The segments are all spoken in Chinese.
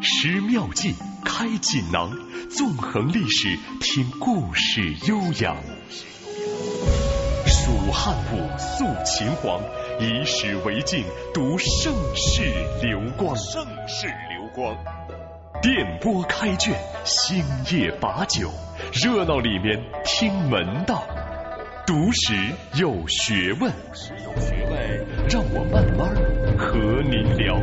识妙计，开锦囊，纵横历史，听故事悠扬。蜀汉武，肃秦皇，以史为镜，读盛世流光。电波开卷，星夜把酒，热闹里面听门道。读史有学问，让我慢慢和您聊。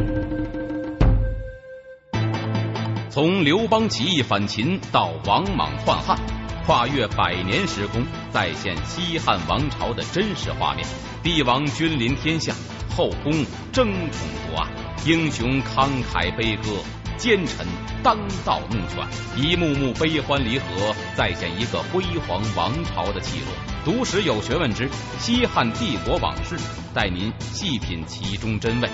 从刘邦起义反秦到王莽篡汉，跨越100年时空，再现西汉王朝的真实画面。帝王君临天下，后宫争宠夺爱，英雄慷慨悲歌，奸臣当道弄权，一幕幕悲欢离合，再现一个辉煌王朝的起落。读史有学问之西汉帝国往事，带您细品其中真味。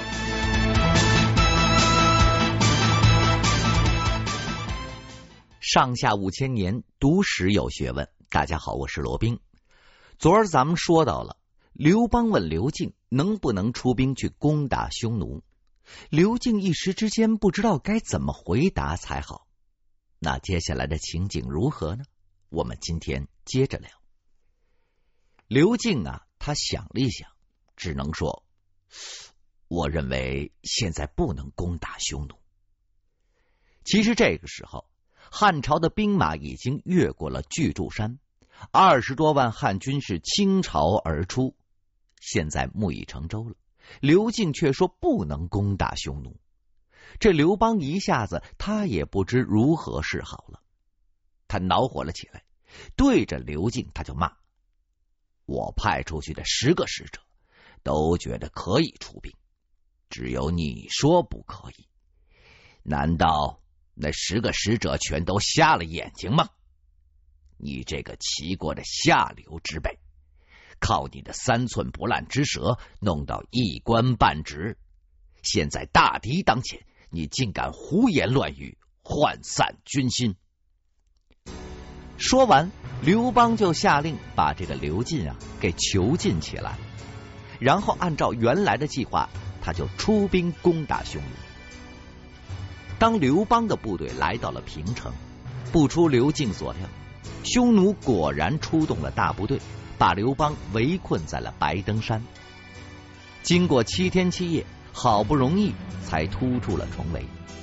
上下5000年，读史有学问。大家好，我是罗宾。昨儿咱们说到了，刘邦问刘敬能不能出兵去攻打匈奴。刘敬一时之间不知道该怎么回答才好。那接下来的情景如何呢？我们今天接着聊。刘敬他想了一想，只能说，我认为现在不能攻打匈奴。其实这个时候，汉朝的兵马已经越过了巨柱山，20多万汉军是倾巢而出，现在木已成舟了。刘敬却说不能攻打匈奴，这刘邦一下子他也不知如何是好了。他恼火了起来，对着刘敬他就骂：我派出去的10个使者都觉得可以出兵，只有你说不可以，难道那10个使者全都瞎了眼睛吗？你这个齐国的下流之辈，靠你的3寸不烂之舌弄到一官半职，现在大敌当前，你竟敢胡言乱语，涣散军心。说完，刘邦就下令把这个刘进给囚禁起来，然后按照原来的计划，他就出兵攻打匈奴。当刘邦的部队来到了平城，不出刘敬所料，匈奴果然出动了大部队，把刘邦围困在了白登山。经过7天7夜，好不容易才突出了重围。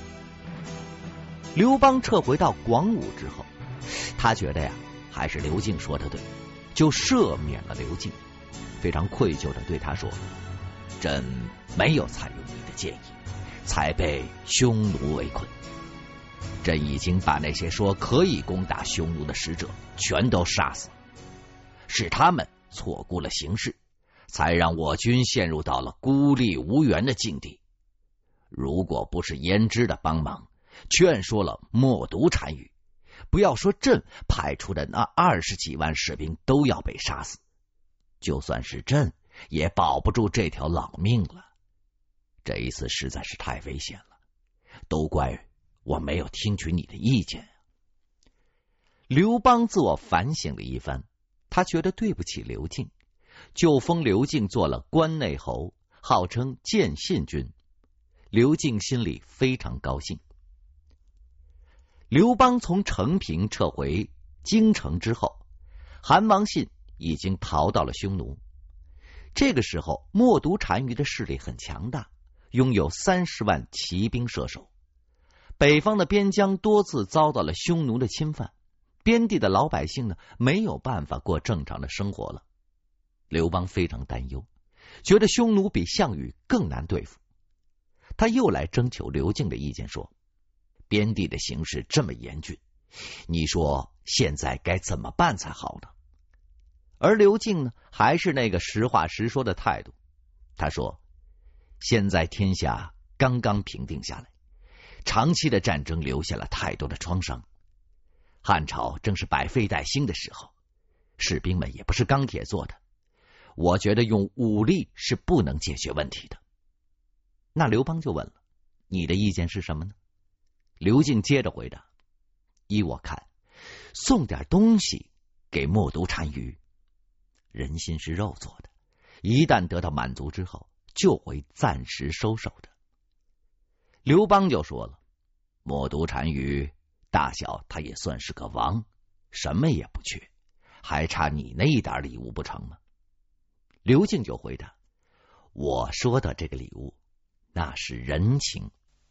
刘邦撤回到广武之后，他觉得还是刘敬说的对，就赦免了刘敬，非常愧疚的对他说：朕没有采用你的建议，才被匈奴围困。朕已经把那些说可以攻打匈奴的使者全都杀死，是他们错估了形势，才让我军陷入到了孤立无援的境地。如果不是胭脂的帮忙，劝说了默读单于，不要说朕派出的那20几万士兵都要被杀死，就算是朕也保不住这条老命了。这一次实在是太危险了，都怪我没有听取你的意见。刘邦自我反省了一番，他觉得对不起刘敬，就封刘敬做了关内侯，号称建信君。刘敬心里非常高兴。刘邦从成平撤回京城之后，韩王信已经逃到了匈奴。这个时候，默读单于的势力很强大，拥有30万骑兵射手。北方的边疆多次遭到了匈奴的侵犯，边地的老百姓没有办法过正常的生活了。刘邦非常担忧，觉得匈奴比项羽更难对付。他又来征求刘敬的意见，说：边地的形势这么严峻，你说现在该怎么办才好呢？而刘敬还是那个实话实说的态度。他说：现在天下刚刚平定下来，长期的战争留下了太多的创伤，汉朝正是百废待兴的时候，士兵们也不是钢铁做的，我觉得用武力是不能解决问题的。那刘邦就问了：你的意见是什么呢？刘敬接着回答：依我看，送点东西给默读单于。人心是肉做的，一旦得到满足之后，就会暂时收手的。刘邦就说了： 默读单于大小他也算是个王，什么也不缺，还差你那一点礼物不成吗？刘敬就回答，我说的这个礼物那是人情。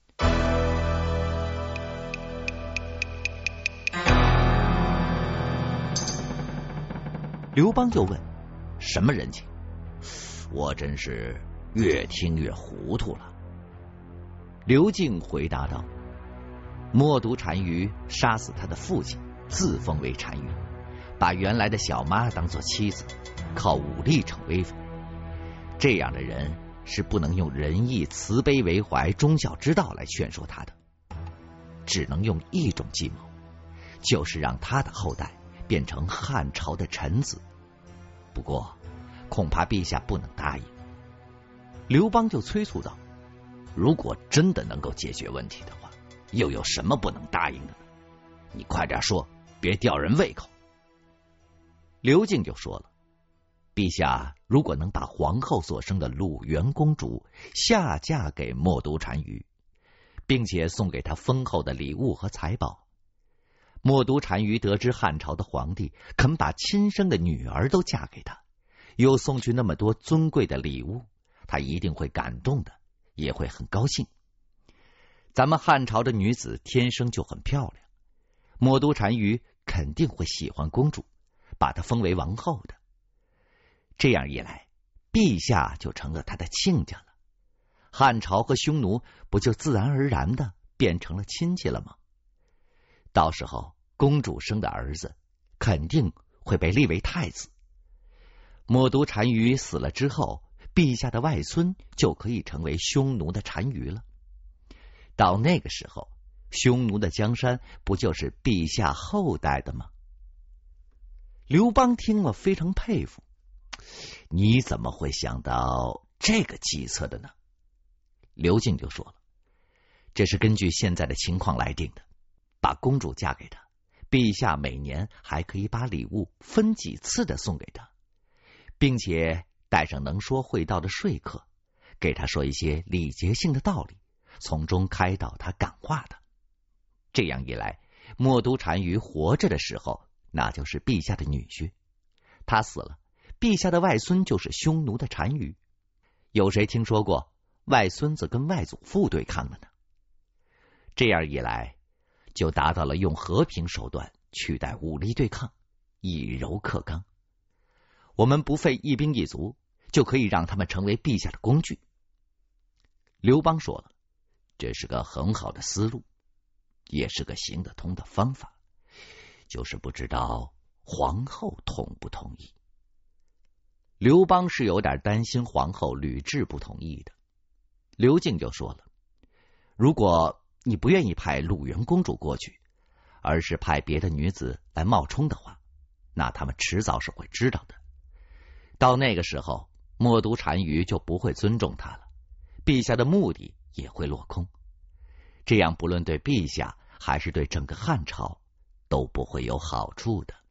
刘邦就问，什么人情？我真是越听越糊涂了。刘敬回答道，默读单于杀死他的父亲，自封为单于，把原来的小妈当作妻子，靠武力逞威风。这样的人是不能用仁义、慈悲为怀、忠孝之道来劝说他的，只能用一种计谋，就是让他的后代变成汉朝的臣子。不过恐怕陛下不能答应。刘邦就催促道，如果真的能够解决问题的话，又有什么不能答应的呢？你快点说，别吊人胃口。刘敬就说了，陛下如果能把皇后所生的鲁元公主下嫁给默读单于，并且送给他丰厚的礼物和财宝，默读单于得知汉朝的皇帝肯把亲生的女儿都嫁给他，又送去那么多尊贵的礼物，他一定会感动的，也会很高兴。咱们汉朝的女子天生就很漂亮，默读单于肯定会喜欢公主，把她封为王后的。这样一来，陛下就成了他的亲家了，汉朝和匈奴不就自然而然的变成了亲戚了吗？到时候公主生的儿子肯定会被立为太子，默读单于死了之后，陛下的外孙就可以成为匈奴的单于了。到那个时候，匈奴的江山不就是陛下后代的吗？刘邦听了非常佩服，你怎么会想到这个计策的呢？刘敬就说了，这是根据现在的情况来定的，把公主嫁给他，陛下每年还可以把礼物分几次的送给他，并且带上能说会道的说客，给他说一些礼节性的道理，从中开导他感化他。这样一来，默读单于活着的时候，那就是陛下的女婿，他死了，陛下的外孙就是匈奴的单于。有谁听说过外孙子跟外祖父对抗的呢？这样一来，就达到了用和平手段取代武力对抗，以柔克刚。我们不费一兵一卒，就可以让他们成为陛下的工具。刘邦说了，这是个很好的思路，也是个行得通的方法，就是不知道皇后同不同意。刘邦是有点担心皇后吕雉不同意的。刘敬就说了，如果你不愿意派鲁元公主过去，而是派别的女子来冒充的话，那他们迟早是会知道的。到那个时候，默读单于就不会尊重他了，陛下的目的也会落空。这样不论对陛下还是对整个汉朝都不会有好处的。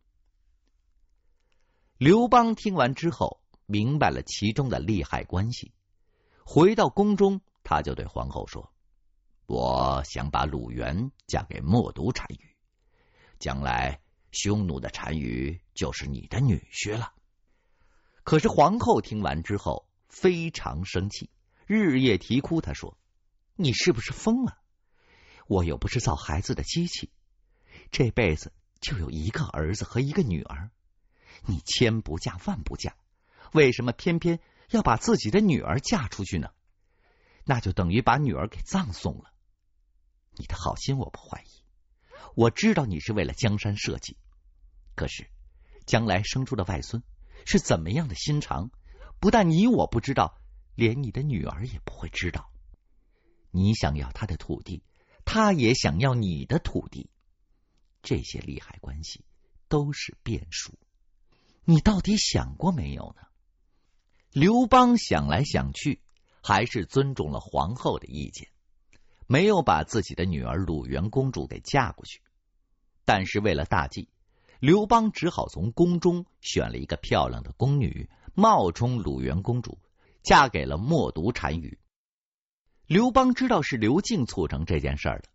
刘邦听完之后，明白了其中的利害关系。回到宫中，他就对皇后说，我想把鲁元嫁给默读单于，将来匈奴的单于就是你的女婿了。可是皇后听完之后非常生气，日夜啼哭。她说，你是不是疯了？我又不是造孩子的机器，这辈子就有一个儿子和一个女儿，你千不嫁万不嫁，为什么偏偏要把自己的女儿嫁出去呢？那就等于把女儿给葬送了。你的好心我不怀疑，我知道你是为了江山社稷，可是将来生出的外孙是怎么样的心肠，不但你我不知道，连你的女儿也不会知道。你想要他的土地，他也想要你的土地，这些利害关系都是变数，你到底想过没有呢？刘邦想来想去，还是尊重了皇后的意见，没有把自己的女儿鲁元公主给嫁过去。但是为了大计，刘邦只好从宫中选了一个漂亮的宫女，冒充鲁元公主，嫁给了默读单于。刘邦知道是刘敬促成这件事儿的，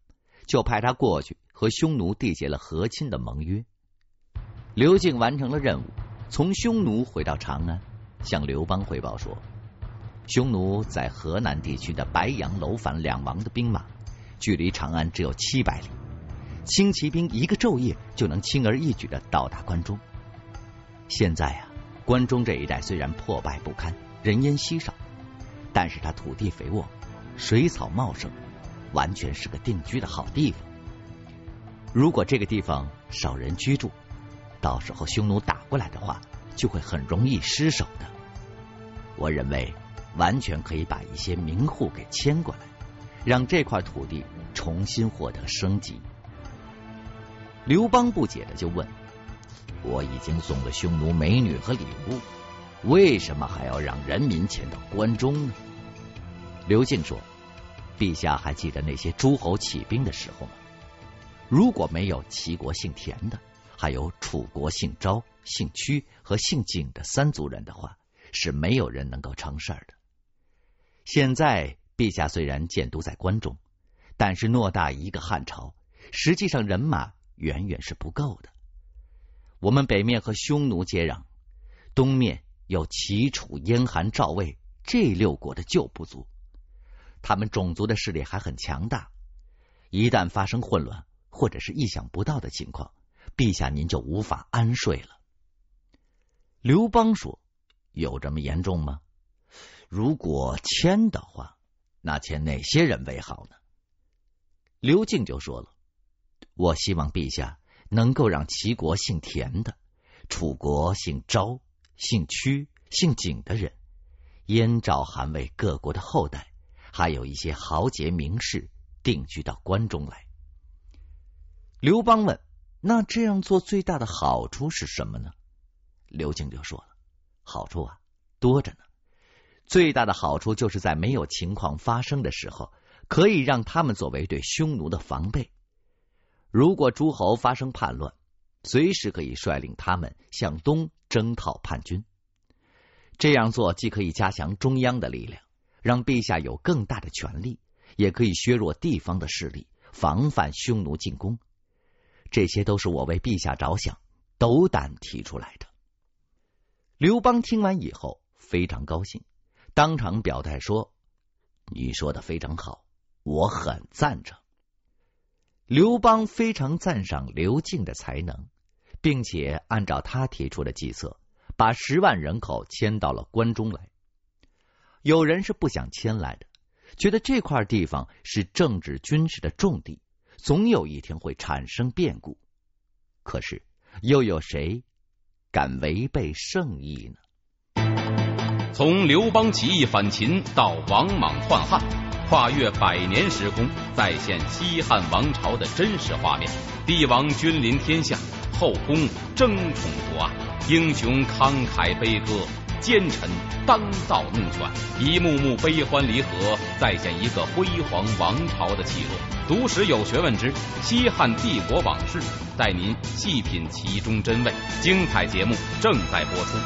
就派他过去和匈奴缔结了和亲的盟约。刘敬完成了任务，从匈奴回到长安，向刘邦汇报说，匈奴在河南地区的白杨、楼烦两王的兵马，距离长安只有700里，轻骑兵一个昼夜就能轻而易举地到达关中。现在啊，关中这一带虽然破败不堪，人烟稀少，但是它土地肥沃，水草茂盛，完全是个定居的好地方。如果这个地方少人居住，到时候匈奴打过来的话，就会很容易失守的。我认为完全可以把一些民户给迁过来，让这块土地重新获得生机。刘邦不解的就问，我已经送了匈奴美女和礼物，为什么还要让人民迁到关中呢？刘敬说，陛下还记得那些诸侯起兵的时候吗？如果没有齐国姓田的，还有楚国姓昭、姓屈和姓景的3族人的话，是没有人能够成事的。现在陛下虽然建都在关中，但是偌大一个汉朝，实际上人马远远是不够的。我们北面和匈奴接壤，东面有齐、楚、燕、韩、赵、魏这6国的旧部族，他们种族的势力还很强大，一旦发生混乱或者是意想不到的情况，陛下您就无法安睡了。刘邦说，有这么严重吗？如果迁的话，那迁哪些人为好呢？刘敬就说了，我希望陛下能够让齐国姓田的、楚国姓昭、姓屈、姓景的人，燕、赵、韩、魏各国的后代，还有一些豪杰名士定居到关中来。刘邦问，那这样做最大的好处是什么呢？刘敬就说了，好处啊多着呢。最大的好处就是在没有情况发生的时候，可以让他们作为对匈奴的防备。如果诸侯发生叛乱，随时可以率领他们向东征讨叛军。这样做既可以加强中央的力量，让陛下有更大的权力，也可以削弱地方的势力，防范匈奴进攻。这些都是我为陛下着想，斗胆提出来的。刘邦听完以后非常高兴，当场表态说，你说的非常好，我很赞成。刘邦非常赞赏刘敬的才能，并且按照他提出的计策，把10万人口迁到了关中来。有人是不想迁来的，觉得这块地方是政治军事的重地，总有一天会产生变故。可是又有谁敢违背圣意呢？ 从刘邦起义反秦到王莽篡汉，跨越100年时空，再现西汉王朝的真实画面。帝王君临天下，后宫争宠夺爱，英雄慷慨悲歌，奸臣当道弄权，一幕幕悲欢离合，再现一个辉煌王朝的起落。读史有学问之西汉帝国往事，带您细品其中真味。精彩节目正在播出。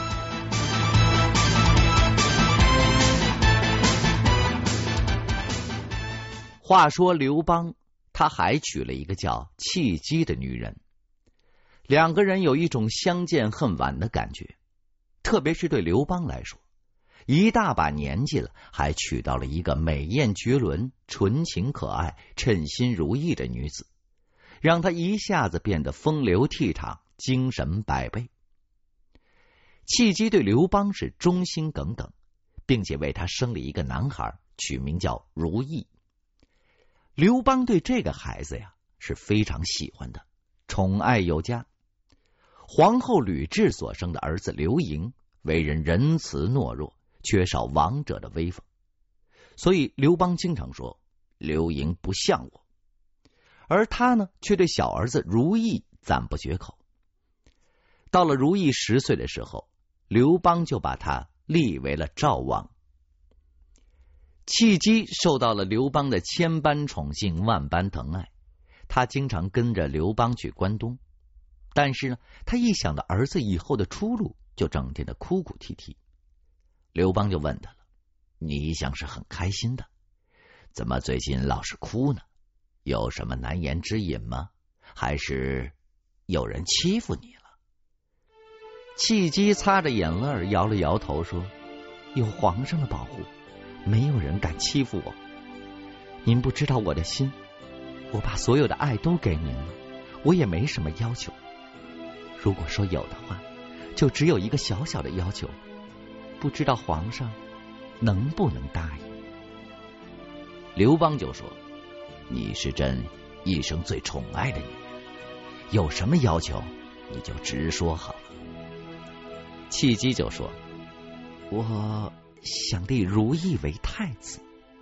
话说刘邦他还娶了一个叫契机的女人，两个人有一种相见恨晚的感觉。特别是对刘邦来说，一大把年纪了，还娶到了一个美艳绝伦、纯情可爱、称心如意的女子，让他一下子变得风流倜傥，精神百倍。契机对刘邦是忠心耿耿，并且为他生了一个男孩，取名叫如意。刘邦对这个孩子呀是非常喜欢的，宠爱有加。皇后吕雉所生的儿子刘盈为人仁慈懦弱，缺少王者的威风，所以刘邦经常说刘盈不像我，而他呢却对小儿子如意赞不绝口。到了如意10岁的时候，刘邦就把他立为了赵王。契机受到了刘邦的千般宠幸，万般疼爱，他经常跟着刘邦去关东。但是呢，他一想到儿子以后的出路，就整天的哭哭啼啼。刘邦就问他了，你一向是很开心的，怎么最近老是哭呢？ 有什么难言之隐吗？还是有人欺负你了？契机擦着眼泪摇了摇头说，有皇上的保护，没有人敢欺负我。您不知道我的心，我把所有的爱都给您了，我也没什么要求。如果说有的话，就只有一个小小的要求，不知道皇上能不能答应。刘邦就说，你是朕一生最宠爱的女人，有什么要求你就直说好了。契机就说，我想立如意为太子。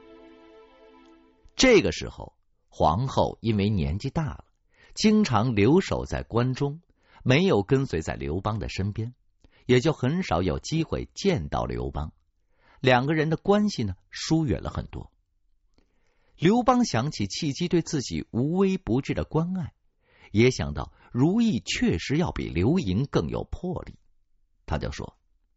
这个时候皇后因为年纪大了，经常留守在关中，没有跟随在刘邦的身边，也就很少有机会见到刘邦，两个人的关系呢疏远了很多。刘邦想起契机对自己无微不至的关爱，也想到如意确实要比刘盈更有魄力，他就说，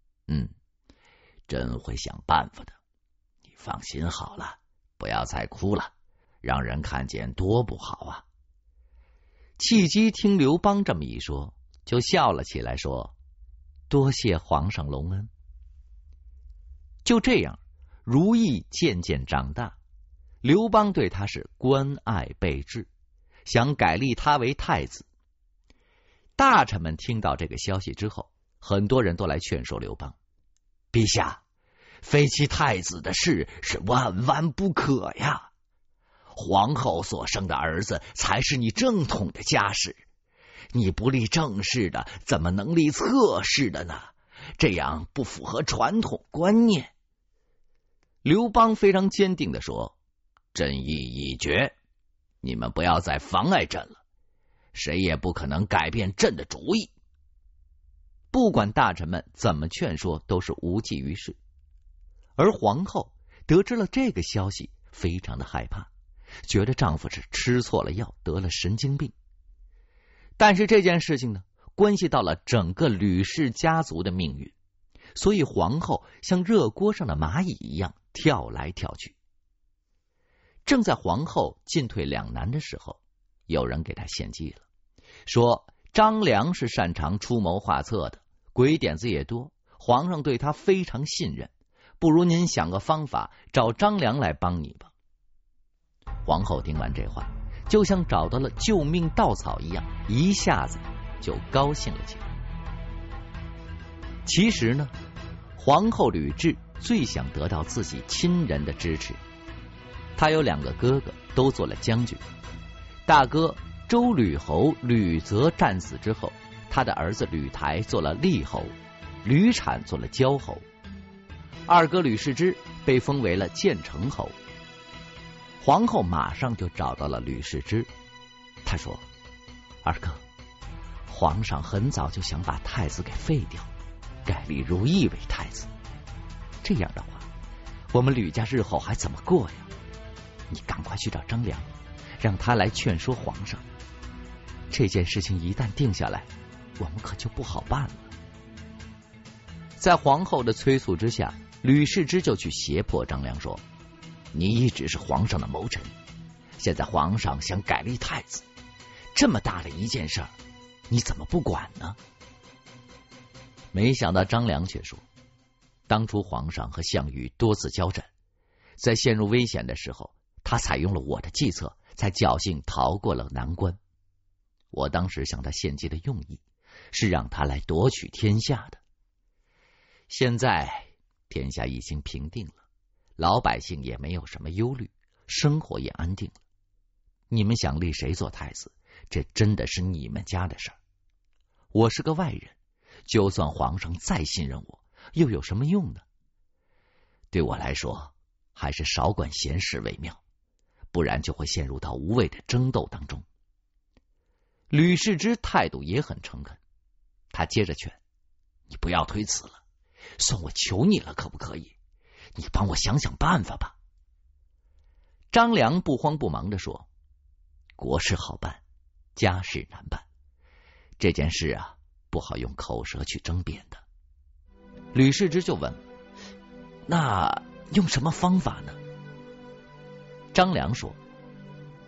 朕会想办法的，你放心好了，不要再哭了，让人看见多不好啊。契机听刘邦这么一说，就笑了起来，说，多谢皇上隆恩。就这样，如意渐渐长大，刘邦对他是关爱备至，想改立他为太子。大臣们听到这个消息之后，很多人都来劝说刘邦，陛下，废弃太子的事是万万不可呀，皇后所生的儿子才是你正统的家事，你不立正室的，怎么能立侧室的呢？这样不符合传统观念。刘邦非常坚定地说，朕意已决，你们不要再妨碍朕了，谁也不可能改变朕的主意。不管大臣们怎么劝说，都是无济于事。而皇后得知了这个消息，非常的害怕，觉得丈夫是吃错了药，得了神经病。但是这件事情呢，关系到了整个吕氏家族的命运，所以皇后像热锅上的蚂蚁一样跳来跳去。正在皇后进退两难的时候，有人给她献计了，说张良是擅长出谋划策的，鬼点子也多，皇上对他非常信任，不如您想个方法找张良来帮你吧。皇后听完这话，就像找到了救命稻草一样，一下子就高兴了起来。其实呢，皇后吕雉最想得到自己亲人的支持。她有两个哥哥，都做了将军。大哥周吕侯吕泽战死之后，他的儿子吕台做了厉侯，吕产做了交侯。二哥吕氏之被封为了建成侯。皇后马上就找到了吕氏之，她说，二哥，皇上很早就想把太子给废掉，改立如意为太子，这样的话，我们吕家日后还怎么过呀？你赶快去找张良，让他来劝说皇上。这件事情一旦定下来，我们可就不好办了。在皇后的催促之下，吕氏之就去胁迫张良说，你一直是皇上的谋臣，现在皇上想改立太子，这么大的一件事儿，你怎么不管呢？没想到张良却说，当初皇上和项羽多次交战，在陷入危险的时候，他采用了我的计策，才侥幸逃过了难关。我当时向他献计的用意，是让他来夺取天下的。现在天下已经平定了，老百姓也没有什么忧虑，生活也安定了。你们想立谁做太子，这真的是你们家的事儿。我是个外人，就算皇上再信任我，又有什么用呢？对我来说，还是少管闲事为妙，不然就会陷入到无谓的争斗当中。吕氏之态度也很诚恳，他接着劝，你不要推辞了，算我求你了，可不可以？你帮我想想办法吧。张良不慌不忙地说，国事好办，家事难办，这件事啊，不好用口舌去争辩的。吕氏之就问，那用什么方法呢？张良说，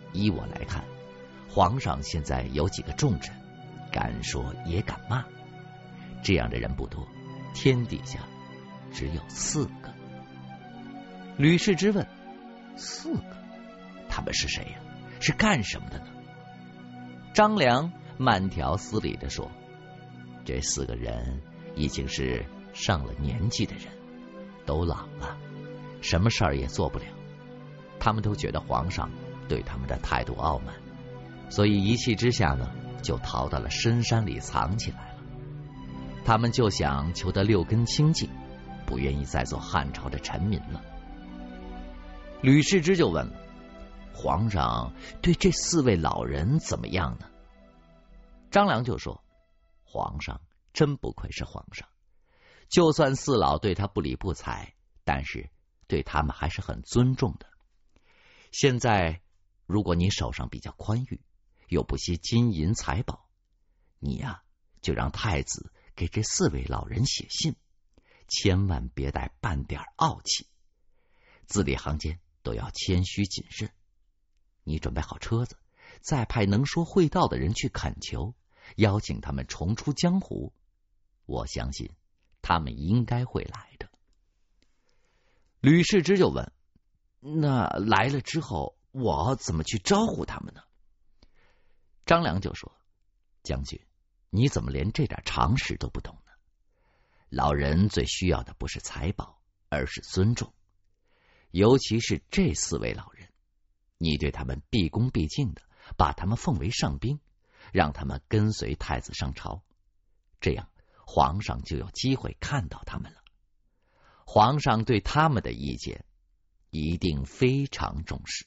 依我来看，皇上现在有几个重臣，敢说也敢骂，这样的人不多，天底下只有4个。吕氏之问：4个？他们是谁呀？是干什么的呢？张良慢条斯理地说：这4个人已经是上了年纪的人，都老了，什么事儿也做不了。他们都觉得皇上对他们的态度傲慢，所以一气之下呢，就逃到了深山里藏起来了。他们就想求得6根清净，不愿意再做汉朝的臣民了。吕氏之就问了：皇上对这4位老人怎么样呢？张良就说：皇上真不愧是皇上，就算4老对他不理不睬，但是对他们还是很尊重的。现在如果你手上比较宽裕，又不惜金银财宝，你呀，就让太子给这4位老人写信，千万别带半点傲气，字里行间都要谦虚谨慎。你准备好车子，再派能说会道的人去恳求，邀请他们重出江湖，我相信他们应该会来的。吕氏之就问：那来了之后，我怎么去招呼他们呢？张良就说：将军，你怎么连这点常识都不懂呢？老人最需要的不是财宝，而是尊重。尤其是这4位老人，你对他们毕恭毕敬的，把他们奉为上宾，让他们跟随太子上朝，这样皇上就有机会看到他们了。皇上对他们的意见一定非常重视。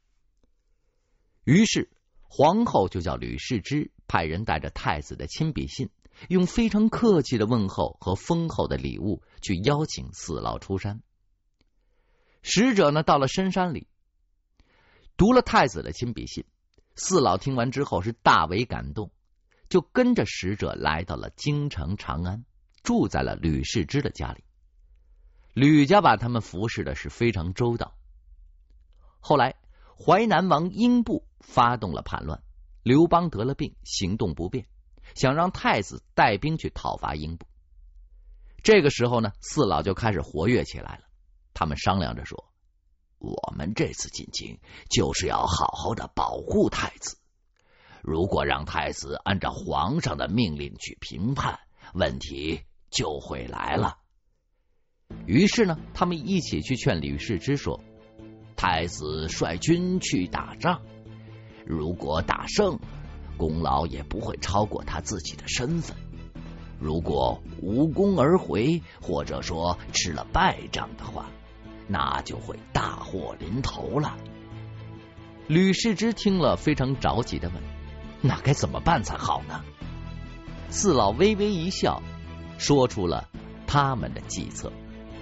于是皇后就叫吕氏之派人带着太子的亲笔信，用非常客气的问候和丰厚的礼物去邀请4老出山。使者呢，到了深山里，读了太子的亲笔信，4老听完之后是大为感动，就跟着使者来到了京城长安，住在了吕氏之的家里。吕家把他们服侍的是非常周到。后来淮南王英布发动了叛乱，刘邦得了病，行动不便，想让太子带兵去讨伐英布。这个时候呢，4老就开始活跃起来了。他们商量着说：我们这次进京就是要好好的保护太子，如果让太子按照皇上的命令去评判，问题就会来了。于是呢，他们一起去劝吕氏之说：太子率军去打仗，如果打胜，功劳也不会超过他自己的身份；如果无功而回，或者说吃了败仗的话，那就会大祸临头了。吕氏之听了非常着急的问：那该怎么办才好呢？4老微微一笑，说出了他们的计策。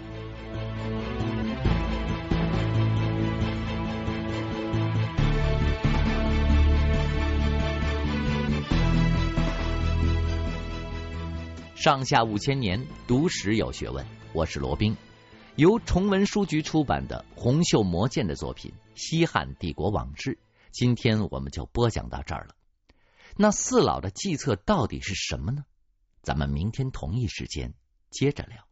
上下5000年，读史有学问。我是罗宾，由崇文书局出版的洪秀魔剑的作品《西汉帝国往事》，今天我们就播讲到这儿了。那4老的计策到底是什么呢？咱们明天同一时间接着聊。